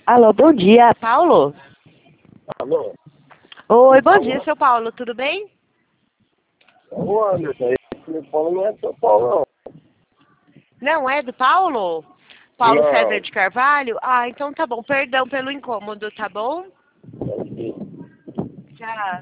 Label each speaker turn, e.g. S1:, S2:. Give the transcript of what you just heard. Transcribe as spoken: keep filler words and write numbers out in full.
S1: Alô, bom dia, Paulo?
S2: Alô?
S1: Oi, bom
S2: Alô?
S1: dia, seu Paulo, tudo bem?
S2: Ô, Anderson, esse telefone não é São Paulo,
S1: Não é do Paulo?
S2: não.
S1: Paulo César
S2: Não.
S1: de Carvalho? Ah, então tá bom, perdão pelo incômodo, tá bom?
S2: É aqui.
S1: Tchau.